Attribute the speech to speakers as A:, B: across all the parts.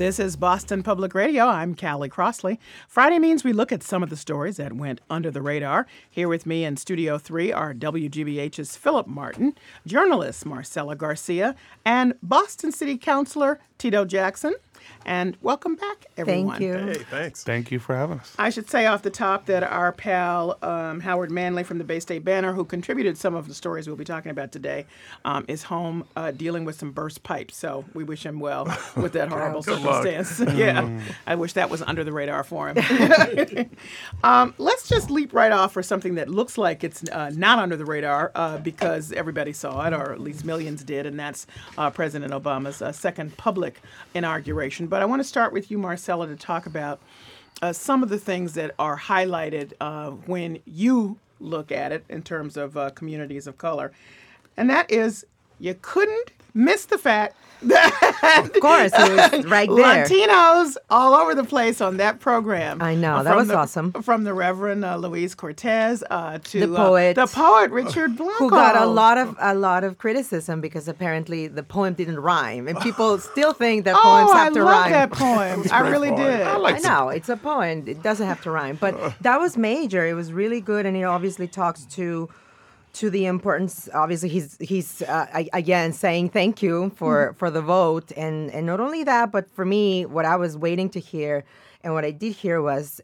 A: This is Boston Public Radio. I'm Callie Crossley. Friday means we look at some of the stories that went under the radar. Here with me in Studio 3 are WGBH's Philip Martin, journalist Marcela Garcia, and Boston City Councilor Tito Jackson. And welcome back, everyone.
B: Thank you.
C: Hey, thanks.
D: Thank you for having us.
A: I should say off the top that our pal Howard Manley from the Bay State Banner, who contributed some of the stories we'll be talking about today, is home dealing with some burst pipes. So we wish him well with that horrible circumstance. Yeah, I wish that was under the radar for him. Let's just leap right off for something that looks like it's not under the radar because everybody saw it, or at least millions did, and that's President Obama's second public inauguration. But I want to start with you, Marcela, to talk about some of the things that are highlighted when you look at it in terms of communities of color. And that is, you couldn't miss the fact that
B: Of course, it was right there.
A: Latinos all over the place on that program.
B: I know, that was awesome.
A: From the Reverend Luis Cortez to
B: The poet
A: Richard Blanco,
B: who got a lot of criticism because apparently the poem didn't rhyme, and people still think that poems have to
A: I
B: rhyme.
A: love that poem. I really did.
B: I know, it's a poem. It doesn't have to rhyme. But that was major. It was really good, and it obviously talks to the importance. Obviously, he's again saying thank you for the vote, and not only that, but for me, what I was waiting to hear, and what I did hear was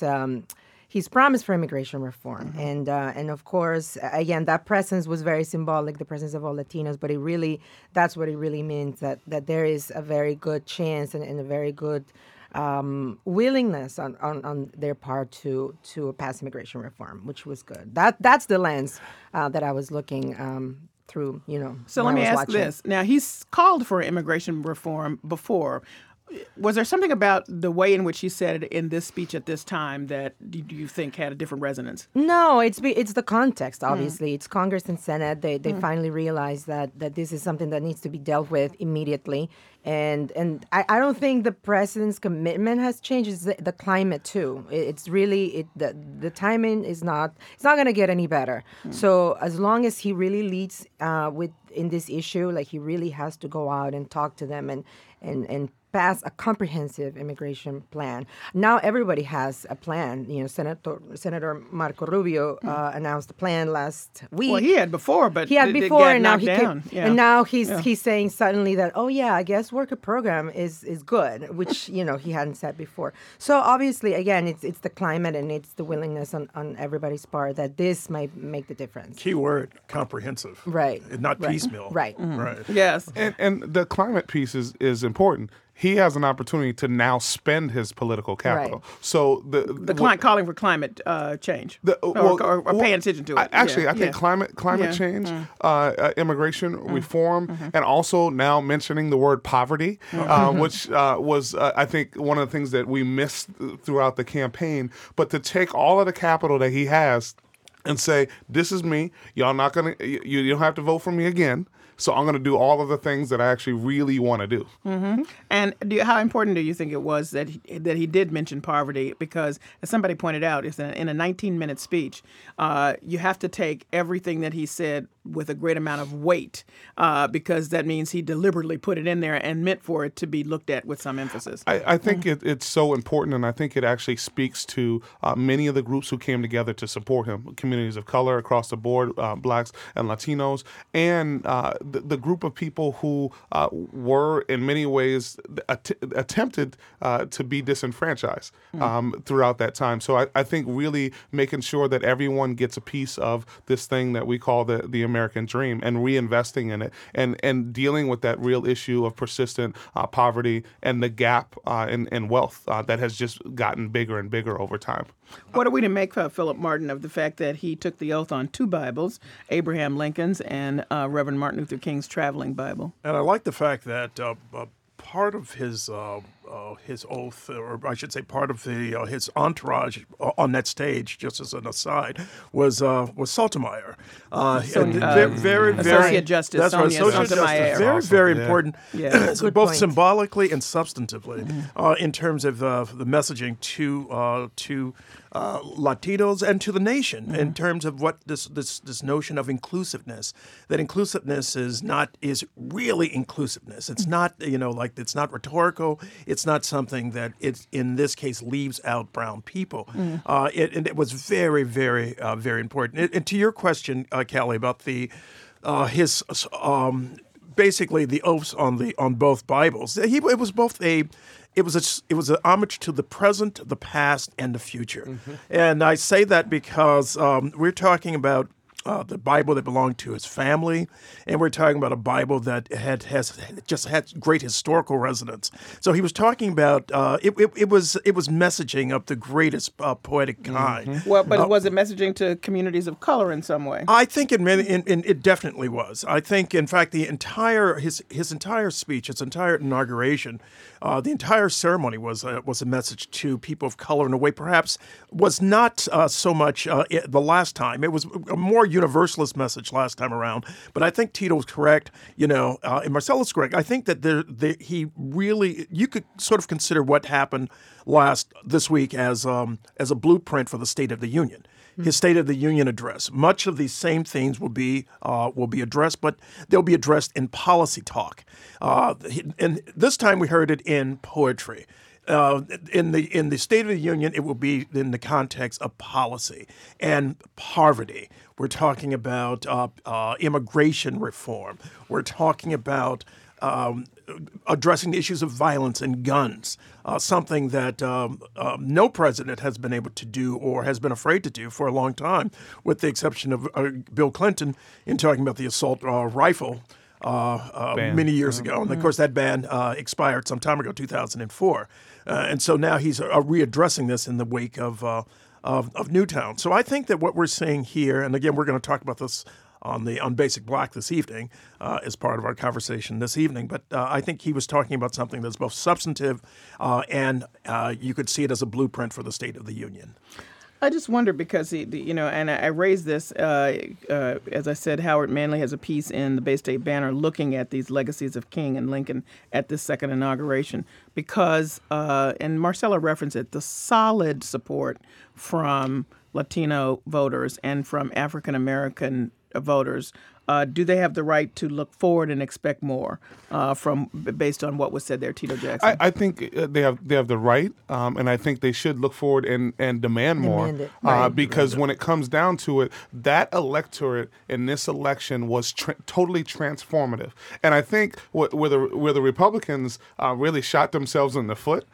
B: his promise for immigration reform, and of course, again, that presence was very symbolic, the presence of all Latinos, but that's what it really means, that there is a very good chance and a very good willingness on their part to pass immigration reform, which was good. That's the lens that I was looking through.
A: So let me ask this. Now, he's called for immigration reform before. Was there something about the way in which he said it in this speech at this time that do you think had a different resonance?
B: No, it's the context, obviously. It's Congress and Senate. They finally realized that this is something that needs to be dealt with immediately. And I don't think the president's commitment has changed. It's the climate, too. It's really, the timing is not, it's not going to get any better. So as long as he really leads in this issue, like he really has to go out and talk to them and pass a comprehensive immigration plan. Now everybody has a plan. Senator Marco Rubio announced a plan last week.
A: Well, he had before, but
B: he had before, and now
A: and now
B: he's saying suddenly that, oh yeah, I guess worker program is good, which he hadn't said before. So obviously, again, it's the climate and it's the willingness on everybody's part that this might make the difference.
C: Key word, comprehensive.
B: Right.
C: Not piecemeal.
B: Right.
C: Right.
A: Yes.
D: And the climate piece is important. He has an opportunity to now spend his political capital.
B: Right.
D: So
A: calling for climate change or paying attention to it.
D: I think climate change, immigration reform, and also now mentioning the word poverty, which was I think one of the things that we missed throughout the campaign. But to take all of the capital that he has and say, "This is me. Y'all not gonna. You don't have to vote for me again." So I'm going to do all of the things that I actually really want to do.
A: Mm-hmm. And how important do you think it was that he did mention poverty? Because as somebody pointed out, in a 19-minute speech, you have to take everything that he said with a great amount of weight because that means he deliberately put it in there and meant for it to be looked at with some emphasis.
D: I think it's so important, and I think it actually speaks to many of the groups who came together to support him, communities of color across the board, blacks and Latinos, and the group of people who were in many ways attempted to be disenfranchised throughout that time. So I think really making sure that everyone gets a piece of this thing that we call the American dream and reinvesting in it and dealing with that real issue of persistent poverty and the gap in wealth that has just gotten bigger and bigger over time.
A: What are we to make, Philip Martin, of the fact that he took the oath on two Bibles, Abraham Lincoln's and Reverend Martin Luther King's traveling Bible?
C: And I like the fact that part of his oath, or I should say part of his entourage on that stage, just as an aside, was Sotomayor.
A: Associate Justice.
C: That's right, Associate
A: Sotomayor.
C: Justice. Very important,
B: Good
C: both
B: point.
C: symbolically and substantively, in terms of the messaging to Latinos and to the nation, in terms of what this notion of inclusiveness. That inclusiveness is really inclusiveness. It's not it's not rhetorical. It's not something that it's in this case leaves out brown people. And it was very, very, very important. And to your question, Kelly, about the his basically the oaths on both Bibles, it was both a. It was an homage to the present, the past, and the future. And I say that because we're talking about the Bible that belonged to his family, and we're talking about a Bible that has great historical resonance. So he was talking about it was messaging of the greatest poetic kind.
A: Well, but was it messaging to communities of color in some way?
C: I think it definitely was. I think, in fact, his entire speech, his entire inauguration, the entire ceremony was a message to people of color in a way perhaps was not so much the last time. It was a more universalist message last time around. But I think Tito was correct, and Marcelo's correct. I think that he really, you could sort of consider what happened this week as a blueprint for the State of the Union. His State of the Union address. Much of these same themes will be addressed, but they'll be addressed in policy talk. And this time we heard it in poetry. In the State of the Union, it will be in the context of policy and poverty. We're talking about immigration reform. We're talking about addressing the issues of violence and guns, something that no president has been able to do or has been afraid to do for a long time, with the exception of Bill Clinton in talking about the assault rifle many years ago. And of course, that ban expired some time ago, 2004. And so now he's readdressing this in the wake of Newtown. So I think that what we're seeing here, and again, we're going to talk about this on Basic Black this evening as part of our conversation this evening. But I think he was talking about something that's both substantive and you could see it as a blueprint for the State of the Union.
A: I just wonder because and I raised this as I said. Howard Manley has a piece in the Bay State Banner looking at these legacies of King and Lincoln at this second inauguration because, and Marcelo referenced it, the solid support from Latino voters and from African American voters. Do they have the right to look forward and expect more based on what was said there, Tito Jackson?
D: I think they have the right, and I think they should look forward and demand more. Because when it comes down to it, that electorate in this election was totally transformative. And I think where the Republicans really shot themselves in the foot,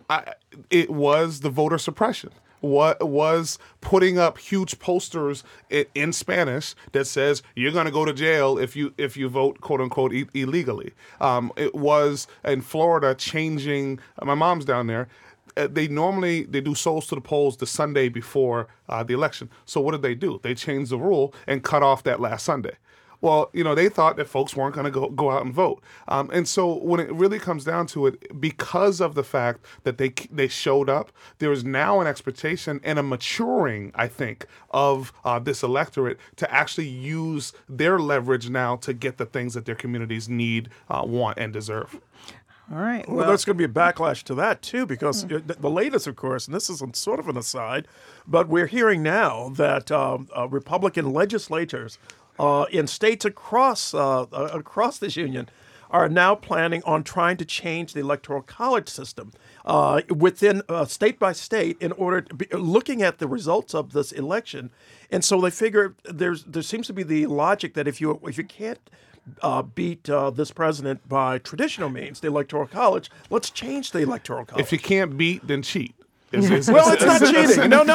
D: it was the voter suppression. What was putting up huge posters in Spanish that says you're going to go to jail if you vote quote unquote illegally. It was in Florida changing. My mom's down there. They do souls to the polls the Sunday before the election. So what did they do? They changed the rule and cut off that last Sunday. Well, they thought that folks weren't going to go out and vote. And so when it really comes down to it, because of the fact that they showed up, there is now an expectation and a maturing, I think, of this electorate to actually use their leverage now to get the things that their communities need, want, and deserve.
A: All right.
C: Well, there's going to be a backlash to that, too, because the latest, of course, and this is sort of an aside, but we're hearing now that Republican legislators in states across this union are now planning on trying to change the Electoral College system within state by state in order to be looking at the results of this election. And so they figure there seems to be the logic that if you can't beat this president by traditional means, the Electoral College, let's change the Electoral College.
D: If you can't beat, then cheat.
C: Well, it's not cheating. No.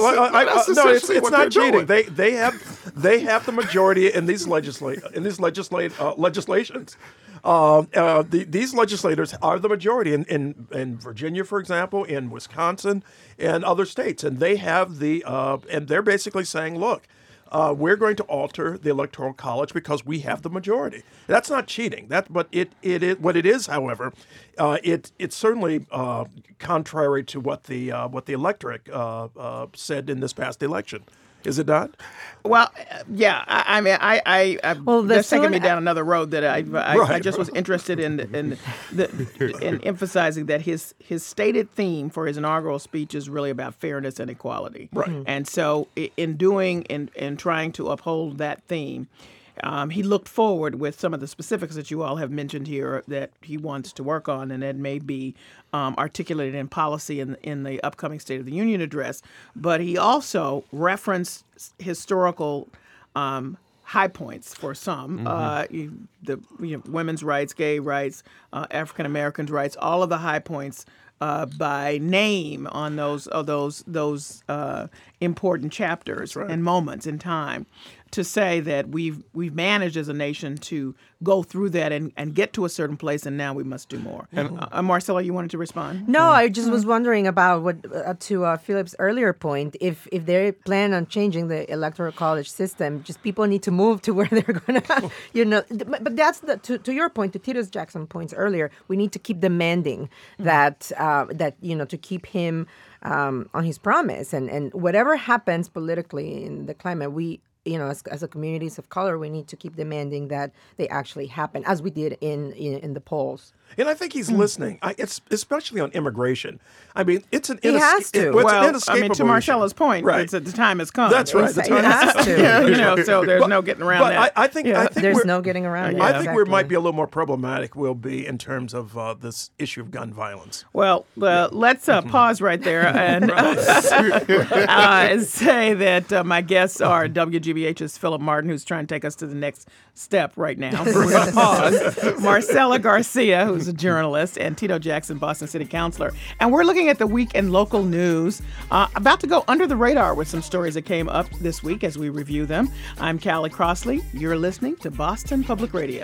C: It's not cheating. They have the majority in these legislations. These legislators are the majority in Virginia, for example, in Wisconsin, and other states, and they have and they're basically saying, look. We're going to alter the Electoral College because we have the majority. That's not cheating. But it what it is, however, it's certainly contrary to what the electorate said in this past election. Is it not?
A: Well, yeah. I mean, that's taking me down another road that I just was interested in emphasizing that his stated theme for his inaugural speech is really about fairness and equality.
C: Right.
A: And so in trying to uphold that theme, he looked forward with some of the specifics that you all have mentioned here that he wants to work on, and that may be articulated in policy in the upcoming State of the Union address. But he also referenced historical high points for some, women's rights, gay rights, African Americans' rights, all of the high points by name on those important chapters and moments in time, to say that we've managed as a nation to go through that and get to a certain place, and now we must do more. Marcella, you wanted to respond?
B: No, I just was wondering about what to Philip's earlier point. If they plan on changing the electoral college system, just people need to move to where they're gonna, But that's to your point, to Tito Jackson's points earlier. We need to keep demanding that to keep him on his promise, and whatever happens politically in the climate, we. As a communities of color, we need to keep demanding that they actually happen, as we did in the polls.
C: And I think he's listening, it's especially on immigration. I mean, it's an
B: He has to.
A: To Marcella's point,
C: right.
A: It's the time has come.
C: That's right.
B: He has to.
A: So there's no getting around that.
C: I think
B: There's no getting around it.
C: I think we
B: Exactly.
C: might be a little more problematic will be in terms of this issue of gun violence.
A: Well, let's pause right there and say that my guests are WGBH's Philip Martin, who's trying to take us to the next step right now. We're going to pause. Marcella Garcia, who's a journalist, and Tito Jackson, Boston City Councilor. And we're looking at the week in local news. About to go under the radar with some stories that came up this week as we review them. I'm Callie Crossley. You're listening to Boston Public Radio.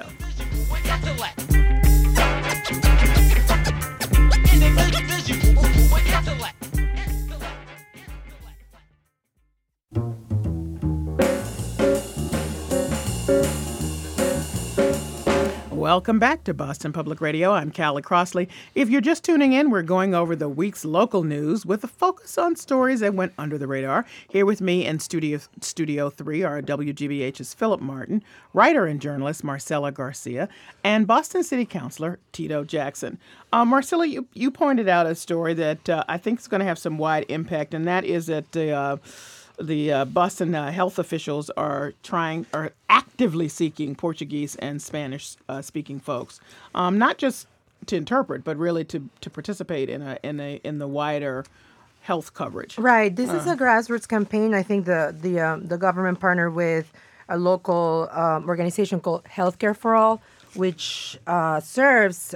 A: Welcome back to Boston Public Radio. I'm Callie Crossley. If you're just tuning in, we're going over the week's local news with a focus on stories that went under the radar. Here with me in Studio 3 are WGBH's Philip Martin, writer and journalist Marcella Garcia, and Boston City Councilor Tito Jackson. Marcella, you pointed out a story that I think is going to have some wide impact, and that is that the Boston health officials are actively seeking Portuguese and Spanish speaking folks, not just to interpret, but really to participate in the wider health coverage.
B: Right. This is a grassroots campaign. I think the government partnered with a local organization called Healthcare for All, which serves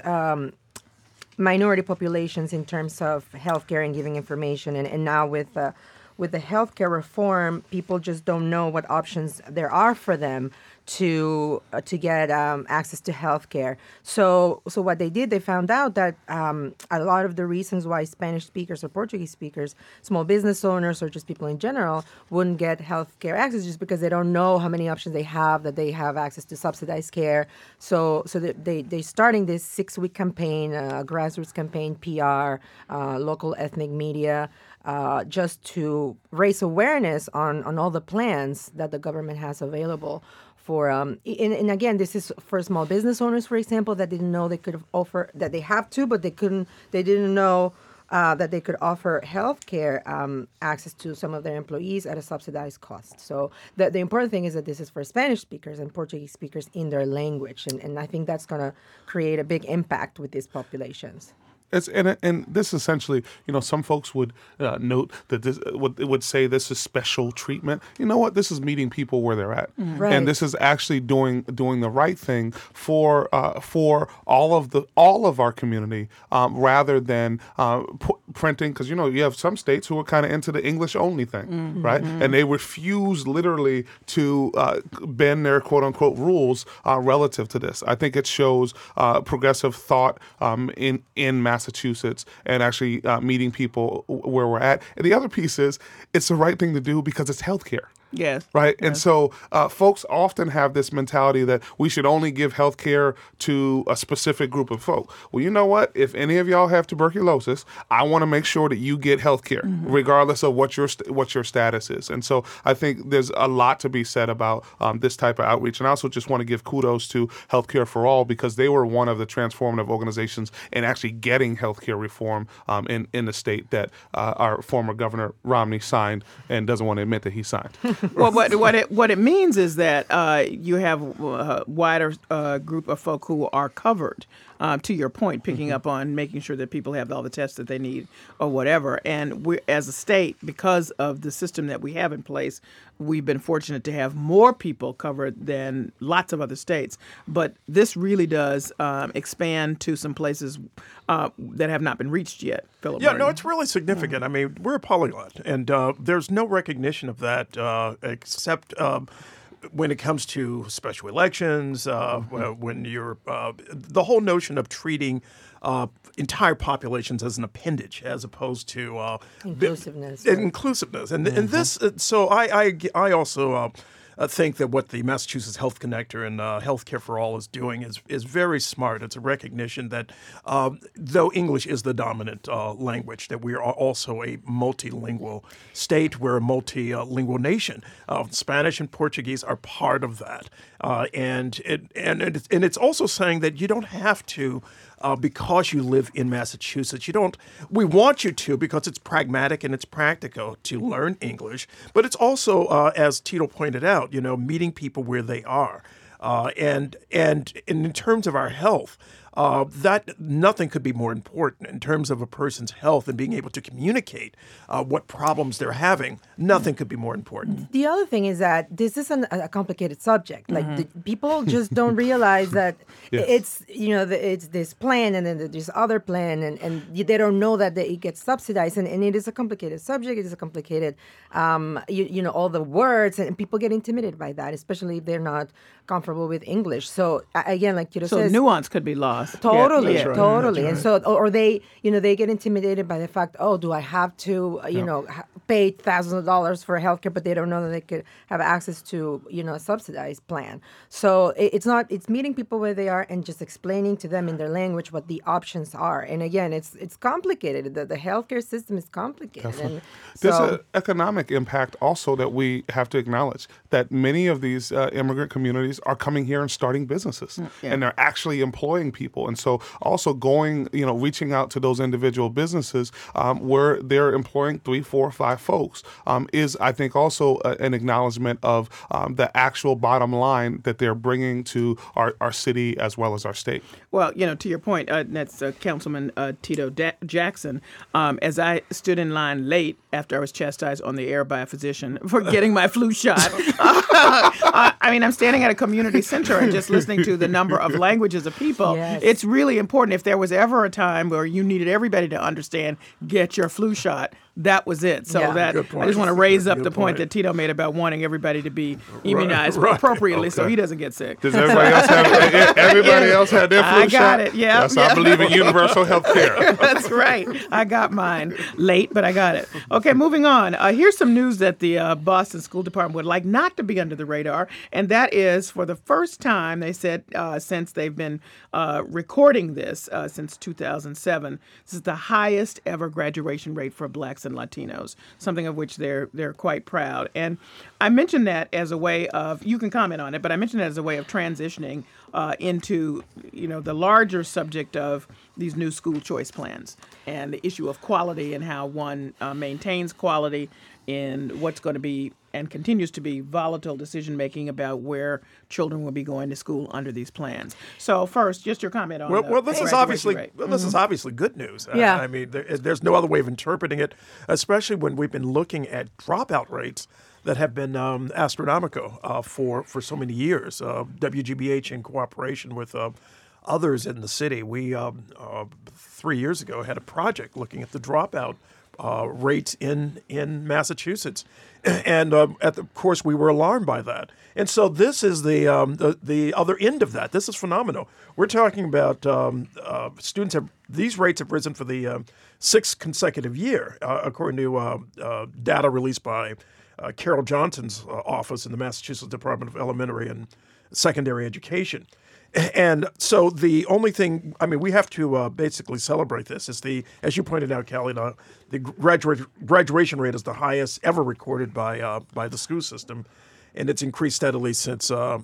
B: minority populations in terms of healthcare and giving information. And now with the healthcare reform, people just don't know what options there are for them to get access to healthcare. So what they did, they found out that a lot of the reasons why Spanish speakers or Portuguese speakers, small business owners, or just people in general wouldn't get healthcare access just because they don't know how many options they have, that they have access to subsidized care. So they're starting this 6-week campaign, grassroots campaign, PR, local ethnic media, just to raise awareness on all the plans that the government has available for, and again, this is for small business owners, for example, that didn't know they could offer, that they have to, but they didn't know that they could offer healthcare access to some of their employees at a subsidized cost. So the important thing is that this is for Spanish speakers and Portuguese speakers in their language, and I think that's going to create a big impact with these populations.
D: And this essentially, some folks would note that this would say this is special treatment. You know what? This is meeting people where they're at,
B: Right.
D: and this is actually doing the right thing for all of our community, rather than printing. Because you have some states who are kind of into the English only thing, right? And they refuse literally to bend their quote unquote rules relative to this. I think it shows progressive thought in Massachusetts and actually meeting people where we're at. And the other piece is it's the right thing to do because it's healthcare.
A: Yes.
D: Right.
A: Yes.
D: And so folks often have this mentality that we should only give health care to a specific group of folk. Well, you know what? If any of y'all have tuberculosis, I want to make sure that you get health care, regardless of what your status is. And so I think there's a lot to be said about this type of outreach. And I also just want to give kudos to Healthcare for All, because they were one of the transformative organizations in actually getting healthcare reform in the state that our former Governor Romney signed and doesn't want to admit that he signed.
A: Well, what it means is that you have a wider group of folk who are covered. To your point, picking up on making sure that people have all the tests that they need or whatever. And we, as a state, because of the system that we have in place, we've been fortunate to have more people covered than lots of other states. But this really does expand to some places that have not been reached yet. Philip
C: Yeah,
A: Martin.
C: no, it's really significant. I mean, we're a polyglot, and there's no recognition of that except when it comes to special elections, when you're the whole notion of treating entire populations as an appendage as opposed to
B: Inclusiveness.
C: inclusiveness, and this. So I also. Think that what the Massachusetts Health Connector and Healthcare for All is doing is very smart. It's a recognition that though English is the dominant language, that we are also a multilingual state. We're a multilingual nation. Spanish and Portuguese are part of that, and it's also saying that you don't have to. Because you live in Massachusetts, we want you to because it's pragmatic and it's practical to learn English, but it's also, as Tito pointed out, meeting people where they are. And in terms of our health, that nothing could be more important in terms of a person's health and being able to communicate what problems they're having. Nothing could be more important.
B: The other thing is that this is a complicated subject. Like people just don't realize that it's it's this plan and then there's other plan and they don't know that it gets subsidized and it is a complicated subject. It is a complicated all the words and people get intimidated by that, especially if they're not comfortable with English. So again, like Tito says,
A: nuance could be lost.
B: Totally,
A: Yeah,
B: totally.
C: That's
B: And so, or they, they get intimidated by the fact, oh, do I have to, pay thousands of dollars for healthcare, but they don't know that they could have access to, a subsidized plan. So it's meeting people where they are and just explaining to them in their language what the options are. And again, it's complicated. The healthcare system is complicated. And
D: There's
B: so,
D: an economic impact also that we have to acknowledge, that many of these immigrant communities are coming here and starting businesses, and they're actually employing people. And so also going, reaching out to those individual businesses where they're employing 3, 4, 5 folks is, I think, also an acknowledgement of the actual bottom line that they're bringing to our city as well as our state.
A: Well, to your point, that's Councilman Tito Jackson. As I stood in line late after I was chastised on the air by a physician for getting my flu shot, I'm standing at a community center and just listening to the number of languages of people.
B: Yes.
A: It's really important. If there was ever a time where you needed everybody to understand, get your flu shot, that was it. So
B: Yeah.
C: Good point.
A: I just want to raise up
C: Good
A: the point
C: point.
A: that Tito made about wanting everybody to be immunized
C: Right.
A: appropriately so
C: Okay.
A: he doesn't get sick.
D: Does everybody else have everybody else had their flu
A: I got
D: shot?
A: it. Yeah.
D: Yes, I believe in universal health care.
A: That's right. I got mine late, but I got it. Okay, moving on. Here's some news that the Boston School Department would like not to be under the radar, and that is for the first time, they said, since they've been recording this since 2007, this is the highest ever graduation rate for Blacks and Latinos, something of which they're quite proud. And I mentioned that as a way of, you can comment on it, but I mentioned that as a way of transitioning into, the larger subject of these new school choice plans and the issue of quality and how one maintains quality in what's going to be and continues to be volatile decision making about where children will be going to school under these plans. So first, just your comment on
C: Well,
A: the
C: this is
A: graduation
C: obviously
A: rate.
C: this is obviously good news.
B: Yeah.
C: I mean, there's no other way of interpreting it, especially when we've been looking at dropout rates that have been astronomical for so many years. WGBH, in cooperation with others in the city, we 3 years ago had a project looking at the dropout rates in Massachusetts, and of course we were alarmed by that. And so this is the other end of that. This is phenomenal. We're talking about these rates have risen for the sixth consecutive year, according to data released by Carol Johnson's office in the Massachusetts Department of Elementary and Secondary Education. And so the only thing, we have to basically celebrate this is as you pointed out, Callie, the graduation rate is the highest ever recorded by the school system, and it's increased steadily since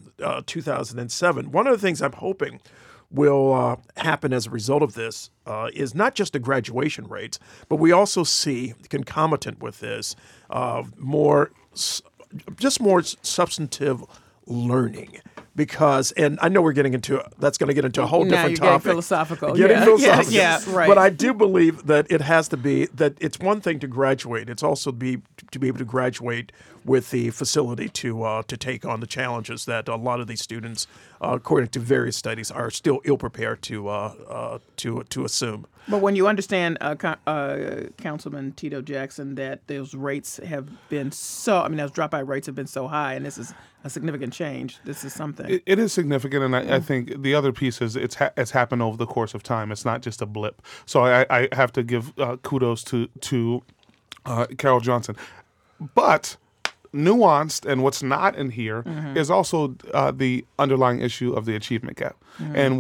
C: 2007. One of the things I'm hoping will happen as a result of this is not just the graduation rates, but we also see concomitant with this more just more substantive learning. Because, and I know we're getting into, that's going to get into a whole
A: Now
C: different
A: you're
C: topic.
A: getting philosophical.
C: Getting
A: Yeah,
C: philosophical.
A: yeah, right.
C: But I do believe that it has to be, that it's one thing to graduate. It's also to be able to graduate with the facility to take on the challenges that a lot of these students, according to various studies, are still ill prepared to assume.
A: But when you understand, Councilman Tito Jackson, that those rates have been those dropout rates have been so high, and this is a significant change. This is something.
D: It is significant, and I think the other piece is it's happened over the course of time. It's not just a blip. So I have to give kudos to Carol Johnson. But nuanced, and what's not in here is also the underlying issue of the achievement gap. And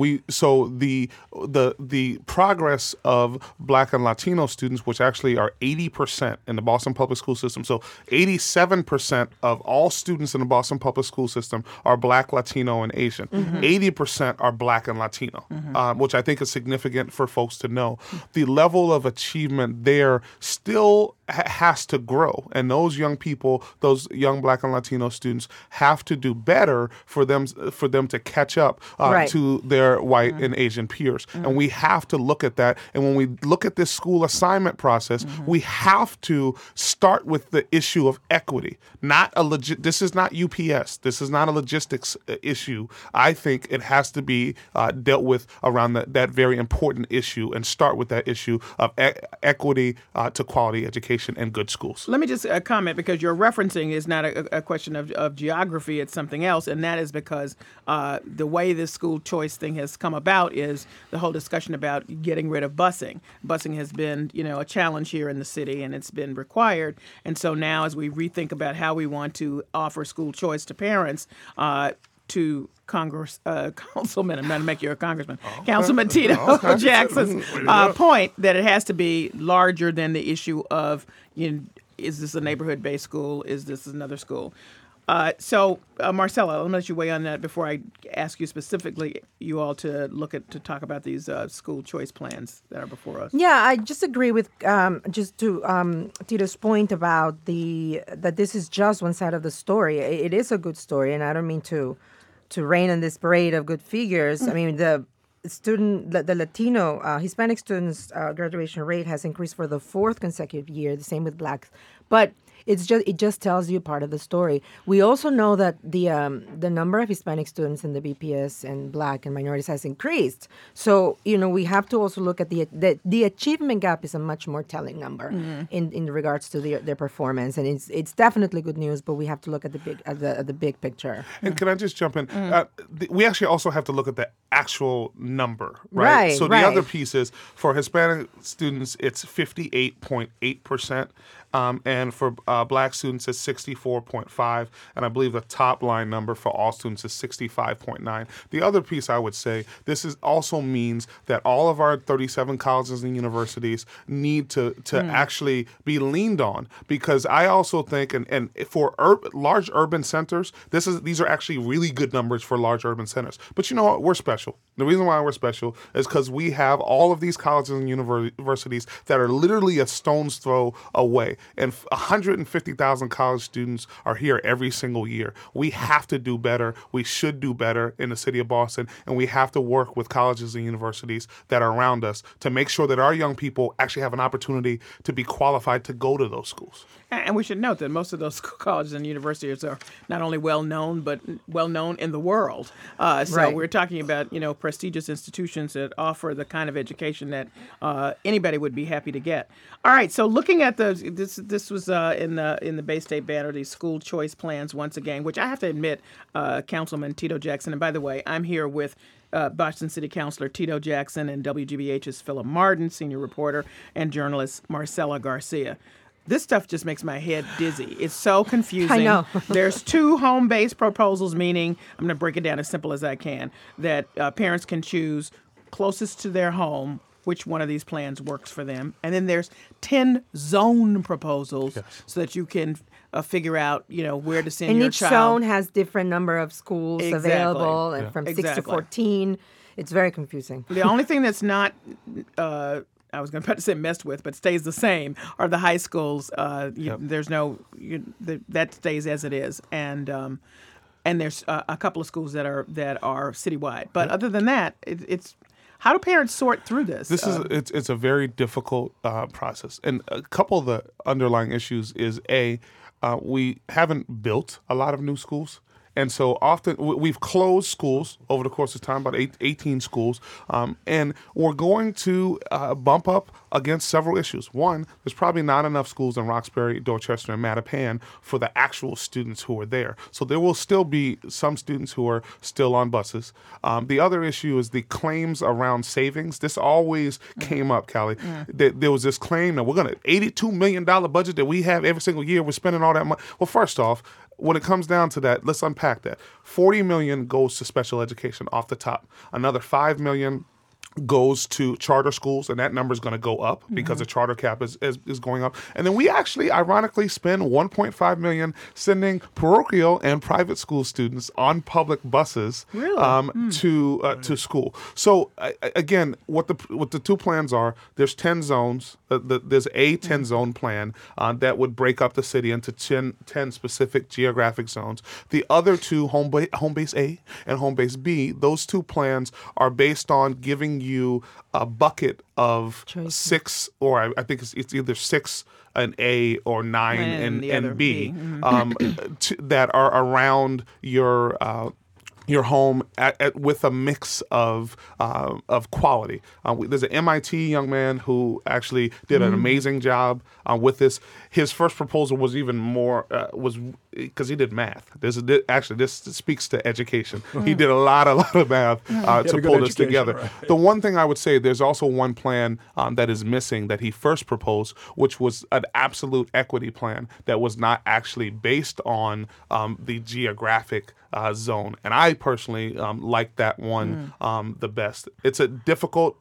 D: the progress of Black and Latino students, which actually are 80% in the Boston public school system. So 87% of all students in the Boston public school system are Black, Latino, and Asian. 80% are Black and Latino, which I think is significant for folks to know. The level of achievement there still has to grow, and those young people, those young Black and Latino students, have to do better for them to catch up to their white and Asian peers. And we have to look at that. And when we look at this school assignment process, we have to start with the issue of equity. This is not UPS. This is not a logistics issue. I think it has to be dealt with around that very important issue, and start with that issue of equity to quality education and good schools.
A: Let me just comment, because you're referencing is not a question of geography, it's something else, and that is because the way this school choice thing has come about is the whole discussion about getting rid of busing. Busing has been, a challenge here in the city, and it's been required. And so now, as we rethink about how we want to offer school choice to parents, to Councilman, I'm going to make you a congressman, Councilman Tito Jackson's point that it has to be larger than the issue of, is this a neighborhood-based school? Is this another school? So, Marcella, let me let you weigh on that before I ask you specifically, you all to talk about these school choice plans that are before us.
B: Yeah, I just agree with Tito's point about that this is just one side of the story. It is a good story, and I don't mean to rain on this parade of good figures. I mean, the Latino, Hispanic students' graduation rate has increased for the 4th consecutive year, the same with Blacks. But it just tells you part of the story. We also know that the number of Hispanic students in the BPS and Black and minorities has increased. So we have to also look at the achievement gap is a much more telling number in regards to their performance, and it's definitely good news. But we have to look at the big picture.
D: And can I just jump in? We actually also have to look at the actual number, right? So the other piece is for Hispanic students, it's 58.8%. And for Black students, it's 64.5, and I believe the top line number for all students is 65.9. The other piece I would say, also means that all of our 37 colleges and universities need to actually be leaned on, because I also think, and for large urban centers, these are actually really good numbers for large urban centers. But you know what? We're special. The reason why we're special is because we have all of these colleges and universities that are literally a stone's throw away. And 150,000 college students are here every single year. We have to do better. We should do better in the city of Boston. And we have to work with colleges and universities that are around us to make sure that our young people actually have an opportunity to be qualified to go to those schools.
A: And we should note that most of those colleges and universities are not only well-known, but well-known in the world. So we're talking about, prestigious institutions that offer the kind of education that anybody would be happy to get. All right, so looking at this was in the Bay State Banner, these school choice plans once again, which I have to admit, Councilman Tito Jackson, and by the way, I'm here with Boston City Councilor Tito Jackson and WGBH's Philip Martin, senior reporter, and journalist Marcella Garcia. This stuff just makes my head dizzy. It's so confusing.
B: I know.
A: There's 2 home-based proposals, meaning, I'm going to break it down as simple as I can, that parents can choose closest to their home which one of these plans works for them. And then there's 10 zone proposals so that you can figure out, where to send your child.
B: And each zone has different number of schools available, and from 6 to 14. It's very confusing.
A: The only thing that's not I was going to say messed with, but stays the same, are the high schools. There's no that stays as it is, and there's a couple of schools that are citywide. But other than that, it's how do parents sort through this?
D: It's a very difficult process, and a couple of the underlying issues is we haven't built a lot of new schools. And so often we've closed schools over the course of time, about 18 schools, and we're going to bump up against several issues. One, there's probably not enough schools in Roxbury, Dorchester, and Mattapan for the actual students who are there. So there will still be some students who are still on buses. The other issue is the claims around savings. This always came up, Callie. There was this claim that we're going to $82 million budget that we have every single year. We're spending all that money. Well, first off, when it comes down to that, let's unpack that. $40 million goes to special education off the top. Another $5 million goes to charter schools, and that number is going to go up because the charter cap is going up. And then we actually, ironically, spend $1.5 million sending parochial and private school students on public buses to school. So again, what the two plans are, there's 10 zones. There's a 10-zone plan that would break up the city into 10 specific geographic zones. The other two, home base A and home base B, those two plans are based on giving you a bucket of six, or I think it's either 6 and A or 9 and B, that are around your home with a mix of quality. There's an MIT young man who actually did an amazing job with this. His first proposal was even more was because he did math. This speaks to education. He did a lot of math to pull this together. Right. The one thing I would say, there's also one plan that is missing that he first proposed, which was an absolute equity plan that was not actually based on the geographic zone. And I personally like that one the best. It's a difficult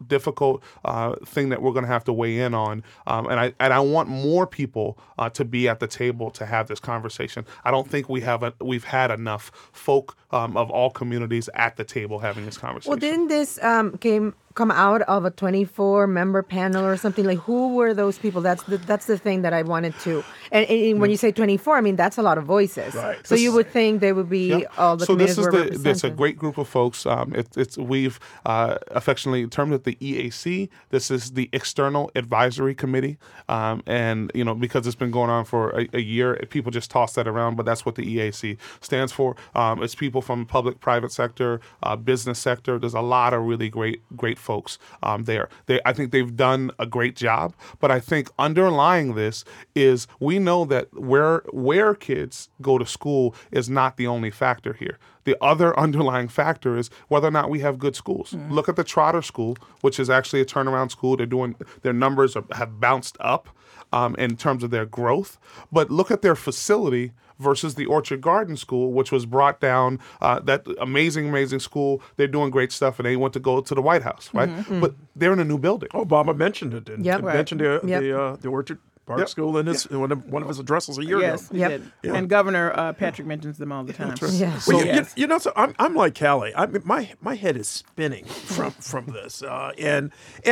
D: thing that we're going to have to weigh in on. And I want more people to be at the table to have this conversation. I don't think we've had enough folk of all communities at the table having this conversation.
B: Well, didn't this come out of a 24-member panel or something? Like, who were those people? That's the thing that I wanted to. And when you say 24, I mean, that's a lot of voices. Right. So you would think they would be all the communities were represented.
D: There's a great group of folks. We've affectionately termed it the EAC. This is the External Advisory Committee. And, because it's been going on for a year, people just toss that around, but that's what the EAC stands for. It's people from public, private sector, business sector. There's a lot of really great folks there. I think they've done a great job, but I think underlying this is we know that where kids go to school is not the only factor here. The other underlying factor is whether or not we have good schools. Look at the Trotter School, which is actually a turnaround school. Their numbers have bounced up in terms of their growth, but look at their facility versus the Orchard Garden School, which was brought down, that amazing school. They're doing great stuff, and they went to go to the White House, right? But they're in a new building.
C: Obama mentioned it, and mentioned the Orchard Park School in one of his addresses a year ago.
A: Yes, he did. Yeah. And Governor Patrick mentions them all the time.
B: Yes.
C: Well, so I'm like Callie. My head is spinning from this, and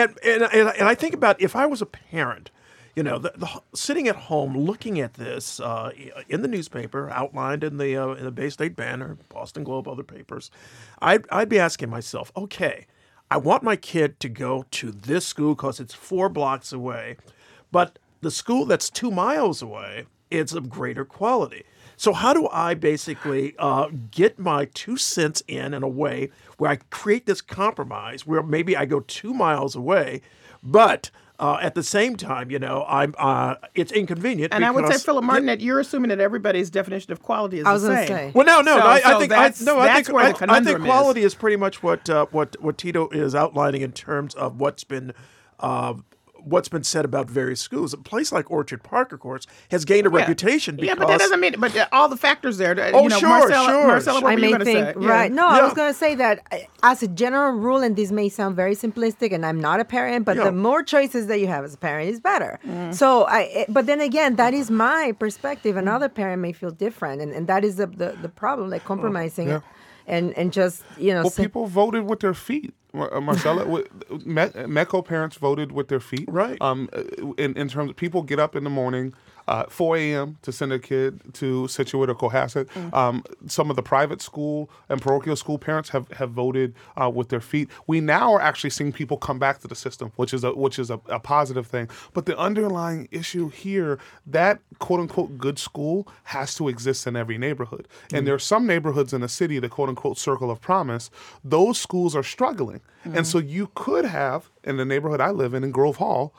C: I think about if I was a parent. Sitting at home looking at this in the newspaper, outlined in the Bay State Banner, Boston Globe, other papers, I'd be asking myself, okay, I want my kid to go to this school because it's 4 blocks away, but the school that's 2 miles away, it's of greater quality. So how do I basically get my 2 cents in a way where I create this compromise where maybe I go 2 miles away, but at the same time, it's inconvenient.
A: And I would say, Philip Martin, that you're assuming that everybody's definition of quality is the same.
B: I was going to say.
C: Well, no. I think
A: where the conundrum is.
C: Quality is pretty much what Tito is outlining in terms of what's been said about various schools. A place like Orchard Park, of course, has gained a reputation because...
A: Yeah, but that doesn't mean... But all the factors there...
C: Sure.
A: Marcella, what were you going to say?
B: Right. No, I was going to say that as a general rule, and this may sound very simplistic, and I'm not a parent, but the more choices that you have as a parent is better. So, but then again, that is my perspective. Another parent may feel different, and that is the problem, like compromising and just,
D: Well, people voted with their feet. Marcella, MECO parents voted with their feet.
C: Right.
D: In terms of people get up in the morning, 4 a.m. to send a kid to Scituate or Cohasset. Some of the private school and parochial school parents have voted with their feet. We now are actually seeing people come back to the system, which is a positive thing. But the underlying issue here, that quote unquote good school has to exist in every neighborhood. And there are some neighborhoods in the city, the quote unquote circle of promise, those schools are struggling. And so you could have, in the neighborhood I live in Grove Hall,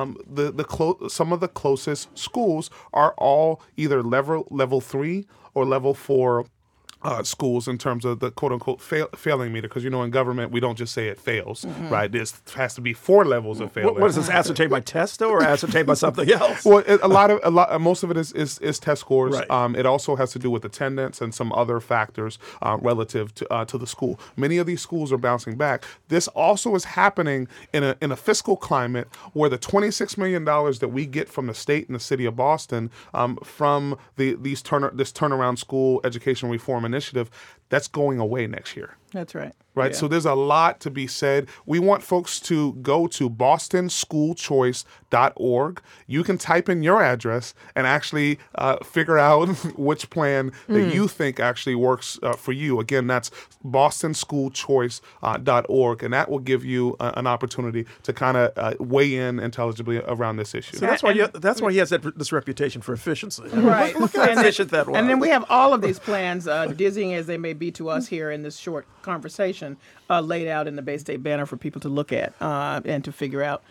D: some of the closest schools are all either level 3 or level 4 schools in terms of the quote-unquote failing meter, because in government we don't just say it fails, right? There has to be 4 levels of failure.
C: What is this, ascertained by test though, or ascertained by something else?
D: Well, most of it is test scores.
C: Right.
D: It also has to do with attendance and some other factors relative to the school. Many of these schools are bouncing back. This also is happening in a fiscal climate where the $26 million that we get from the state and the city of Boston from this turnaround school education reform initiative, that's going away next year.
A: That's right.
D: Right.
A: Yeah.
D: So there's a lot to be said. We want folks to go to bostonschoolchoice.org. You can type in your address and actually figure out which plan that you think actually works for you. Again, that's bostonschoolchoice.org, and that will give you an opportunity to kind of weigh in intelligibly around this issue.
C: So that's why he has this reputation for efficiency.
A: Right.
C: Look how efficient that was.
A: And then we have all of these plans, dizzying as they may be to us here in this short conversation, laid out in the Bay State Banner for people to look at and to figure out,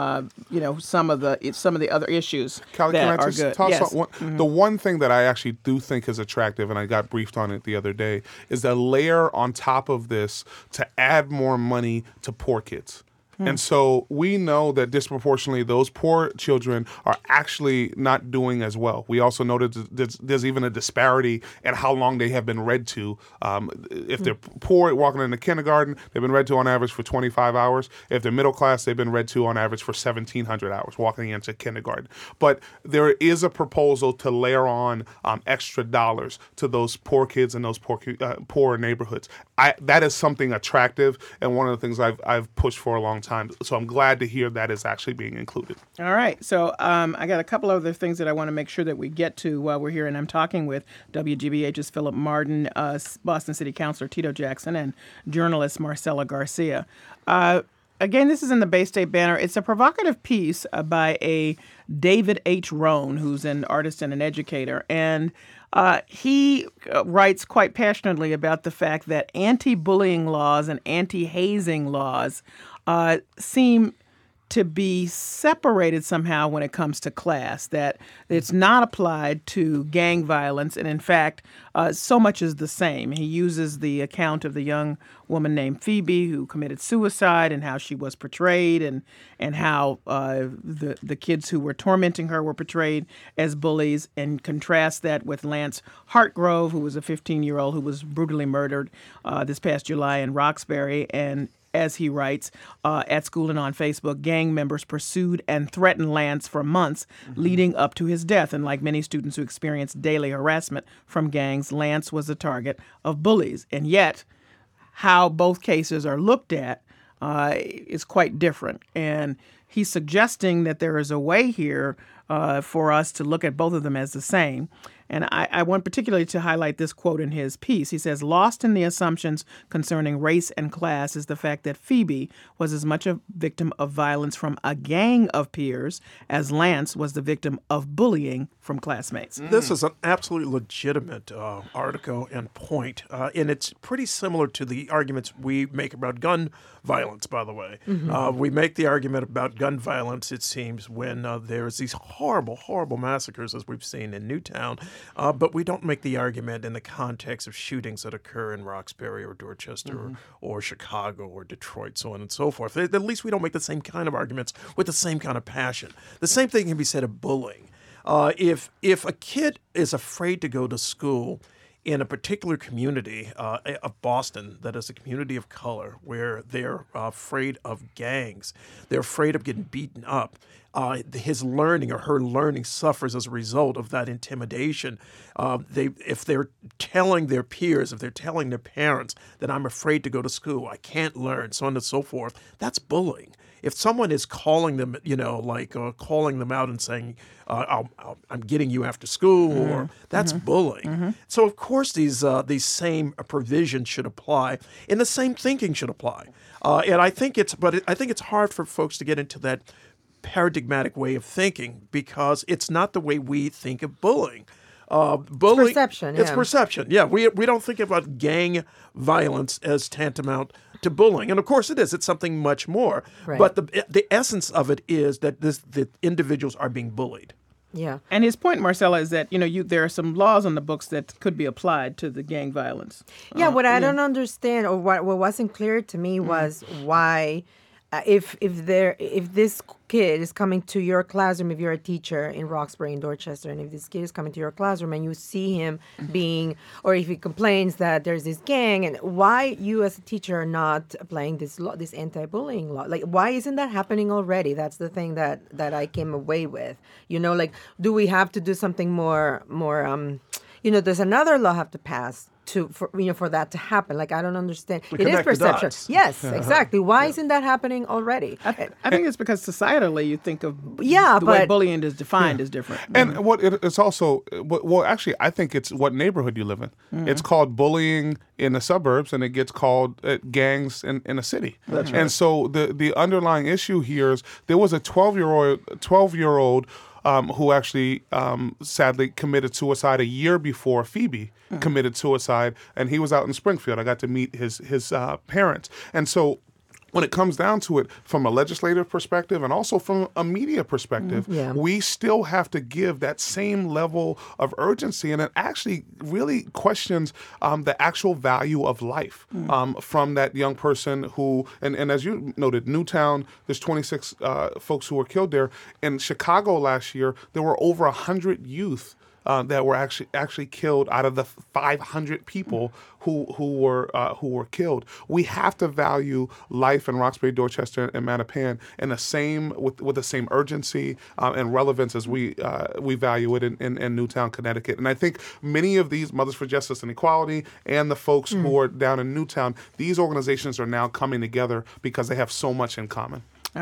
A: some of the other issues
D: Callie,
A: that
D: can I
A: are
D: just
A: good.
D: toss
A: Yes.
D: on the one thing that I actually do think is attractive, and I got briefed on it the other day, is the layer on top of this to add more money to poor kids. And so we know that disproportionately those poor children are actually not doing as well. We also noted there's even a disparity in how long they have been read to. If they're poor walking into kindergarten, they've been read to on average for 25 hours. If they're middle class, they've been read to on average for 1,700 hours walking into kindergarten. But there is a proposal to layer on extra dollars to those poor kids in those poor neighborhoods. That is something attractive and one of the things I've pushed for a long time. So I'm glad to hear that is actually being included.
A: All right. So I got a couple other things that I want to make sure that we get to while we're here. And I'm talking with WGBH's Philip Martin, Boston City Councilor Tito Jackson, and journalist Marcella Garcia. Again, this is in the Bay State Banner. It's a provocative piece by a David H. Rohn, who's an artist and an educator. And he writes quite passionately about the fact that anti-bullying laws and anti-hazing laws seem to be separated somehow when it comes to class, that it's not applied to gang violence, and in fact, so much is the same. He uses the account of the young woman named Phoebe who committed suicide and how she was portrayed, and how the kids who were tormenting her were portrayed as bullies, and contrasts that with Lance Hartgrove, who was a 15-year-old who was brutally murdered this past July in Roxbury. And as he writes, at school and on Facebook, gang members pursued and threatened Lance for months leading up to his death. And like many students who experienced daily harassment from gangs, Lance was the target of bullies. And yet, how both cases are looked at is quite different. And he's suggesting that there is a way here for us to look at both of them as the same. And I want particularly to highlight this quote in his piece. He says, "Lost in the assumptions concerning race and class is the fact that Phoebe was as much a victim of violence from a gang of peers as Lance was the victim of bullying from classmates."
C: This is an absolutely legitimate article and point, and it's pretty similar to the arguments we make about gun violence, by the way. We make the argument about gun violence, it seems, when there's these horrible, horrible massacres, as we've seen in Newtown, but we don't make the argument in the context of shootings that occur in Roxbury or Dorchester or Chicago or Detroit, so on and so forth. At least we don't make the same kind of arguments with the same kind of passion. The same thing can be said of bullying. If a kid is afraid to go to school in a particular community of Boston that is a community of color where they're afraid of gangs, they're afraid of getting beaten up, his learning or her learning suffers as a result of that intimidation. If they're telling their peers, if they're telling their parents that I'm afraid to go to school, I can't learn, so on and so forth, that's bullying. If someone is calling them, calling them out and saying, I'm getting you after school, or that's bullying. So of course these same provisions should apply, and the same thinking should apply. And I think it's hard for folks to get into that paradigmatic way of thinking because it's not the way we think of bullying. Bullying,
B: perception.
C: It's
B: Yeah.
C: perception. Yeah, we don't think about gang violence as tantamount to bullying, and of course it is. It's something much more.
B: Right.
C: But the essence of it is that the individuals are being bullied.
B: Yeah.
A: And his point, Marcella, is that there are some laws on the books that could be applied to the gang violence.
B: Yeah, what I don't understand, or what wasn't clear to me, was why, if this kid is coming to your classroom, if you're a teacher in Roxbury, in Dorchester, and if this kid is coming to your classroom and you see him being, or if he complains that there's this gang, and why you as a teacher are not applying this law, this anti-bullying law? Like, why isn't that happening already? That's the thing that I came away with. Like, do we have to do something more? Does another law have to pass for that to happen? Like, I don't understand. It is
C: connect the
B: perception.
C: dots.
B: Yes, exactly. Why isn't that happening already?
A: I think it's because societally you think of
B: Yeah,
A: the way
B: but-
A: bullying is defined is different.
D: And it's also, actually, I think it's what neighborhood you live in. It's called bullying in the suburbs, and it gets called gangs in a city. That's right. And so the underlying issue here is there was a 12-year-old who actually sadly committed suicide a year before Phoebe committed suicide, and he was out in Springfield. I got to meet his parents, and so when it comes down to it, from a legislative perspective and also from a media perspective, we still have to give that same level of urgency, and it actually really questions the actual value of life from that young person who, and as you noted, Newtown, there's 26 folks who were killed there. In Chicago last year, there were over 100 youth that were actually killed out of the 500 people who were killed. We have to value life in Roxbury, Dorchester, and Mattapan in the same with the same urgency and relevance as we value it in Newtown, Connecticut. And I think many of these Mothers for Justice and Equality and the folks who are down in Newtown, these organizations are now coming together because they have so much in common.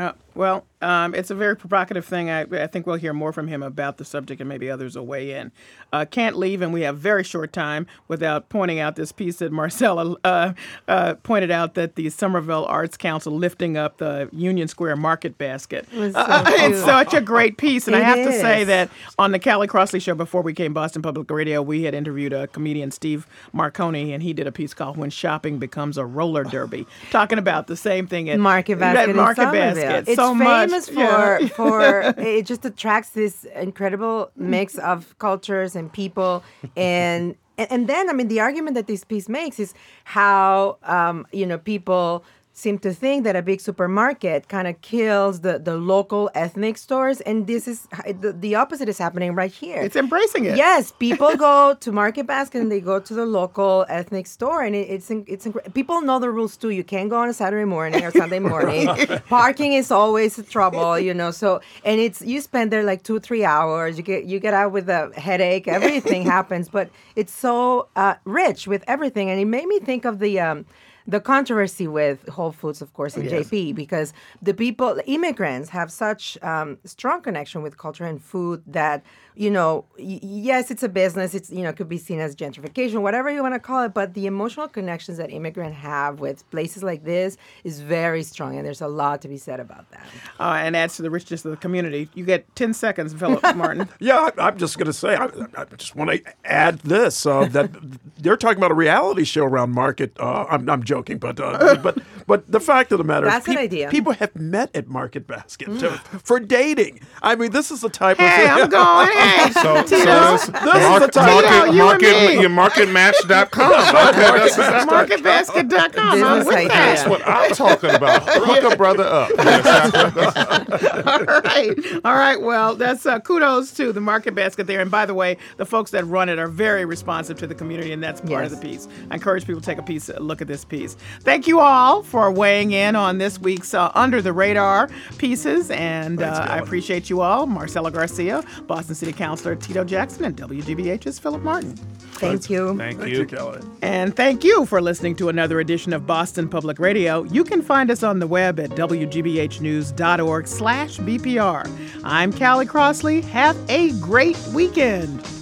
A: It's a very provocative thing. I think we'll hear more from him about the subject, and maybe others will weigh in. Can't leave, and we have very short time without pointing out this piece that Marcella pointed out, that the Somerville Arts Council lifting up the Union Square Market Basket. It's such a great piece, and I have to say that on the Callie Crossley Show before we came Boston Public Radio, we had interviewed a comedian, Steve Marconi, and he did a piece called "When Shopping Becomes a Roller Derby," talking about the same thing at
B: Market Basket in Somerville. It's
A: so
B: famous
A: much,
B: for it just attracts this incredible mix of cultures and people, and then, I mean, the argument that this piece makes is how people seem to think that a big supermarket kind of kills the local ethnic stores, and this is the opposite is happening right here.
A: It's embracing it.
B: Yes, people go to Market Basket and they go to the local ethnic store, and it's people know the rules too. You can't go on a Saturday morning or Sunday morning. Parking is always trouble, So, and you spend there like 2-3 hours. You get out with a headache. Everything happens, but it's so rich with everything, and it made me think of the controversy with Whole Foods, of course, in JP, because the immigrants have such strong connection with culture and food that, yes, it's a business. It's, could be seen as gentrification, whatever you want to call it. But the emotional connections that immigrants have with places like this is very strong. And there's a lot to be said about that.
A: And adds to the richness of the community. You get 10 seconds, Philip Martin.
C: Yeah, I'm just going to say, I just want to add this, that they're talking about a reality show around Market. I'm joking, but the fact of the matter
B: That's
C: is
B: an idea.
C: People have met at Market Basket for dating. I mean, this is the type
A: Hey,
C: of...
A: I'm going. Hey,
D: So
A: Tito.
D: this
C: is the time.
A: You and me.
D: your marketmatch.com. Okay,
A: Marketbasket.com. I'm
B: Business
A: with
B: idea.
A: that.
D: that's what I'm talking about. Hook a brother up.
A: All right. Well, that's kudos to the Market Basket there. And by the way, the folks that run it are very responsive to the community, and that's part of the piece. I encourage people to take a look at this piece. communities. Thank you all for weighing in on this week's Under the Radar pieces, and I appreciate you all. Marcela Garcia, Boston City Councilor Tito Jackson, and WGBH's Philip Martin.
B: Thank you.
D: Thank
C: Thank
D: you.
C: you, Kelly.
A: And thank you for listening to another edition of Boston Public Radio. You can find us on the web at wgbhnews.org/BPR. I'm Callie Crossley. Have a great weekend.